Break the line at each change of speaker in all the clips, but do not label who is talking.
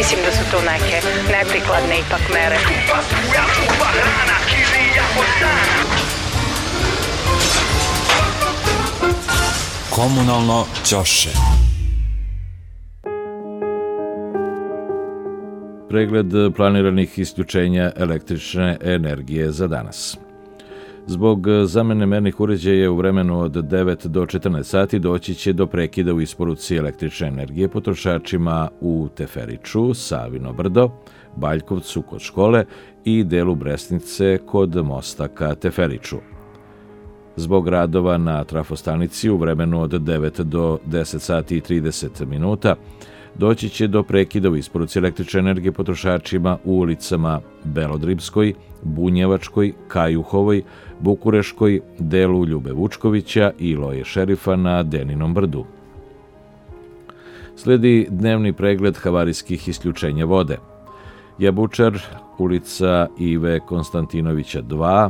Mislim da su to neke neprikladne ipak mere.
Komunalno ćoše.
Pregled planiranih isključenja električne energije za danas. Zbog zamene mernih uređaja u vremenu od 9 do 14 sati doći će do prekida u isporuci električne energije potrošačima u Teferiću, Savino brdo, Baljkovcu kod škole i delu Bresnice kod mosta ka Teferiću. Zbog radova na trafostanici u vremenu od 9 do 10 sati i 30 minuta doći će do prekida u isporuci električne energije potrošačima u ulicama Belodribskoj, Bunjevačkoj, Kajuhovoj, Bukureškoj, delu Ljube Vučkovića i Loje Šerifa na Deninom brdu. Sledi dnevni pregled havarijskih isključenja vode. Jabučar, ulica Ive Konstantinovića 2,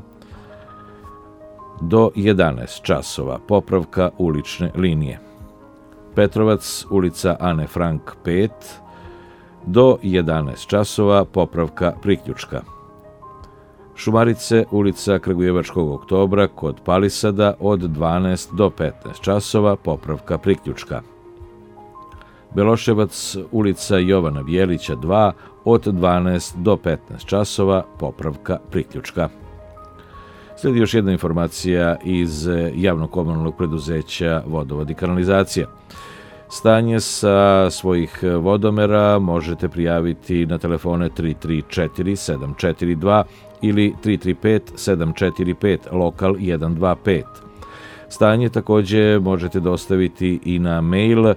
do 11 časova, popravka ulične linije. Petrovac, ulica Ane Frank 5, do 11 časova, popravka priključka. Šumarice, ulica Kragujevačkog oktobra kod Palisada od 12 do 15 časova, popravka priključka. Beloševac, ulica Jovana Bjelića 2, od 12 do 15 časova, popravka priključka. Sledi još jedna informacija iz javnog komunalnog preduzeća Vodovod i kanalizacija. Stanje sa svojih vodomera možete prijaviti na telefone 334 742 ili 335 745 lokal 125. Stanje također možete dostaviti i na mail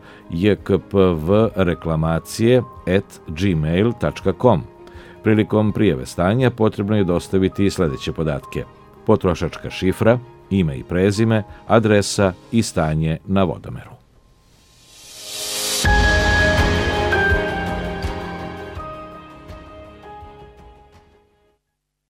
jkpvreklamacije@gmail.com. Prilikom prijave stanja potrebno je dostaviti sljedeće podatke: potrošačka šifra, ime i prezime, adresa i stanje na vodomeru.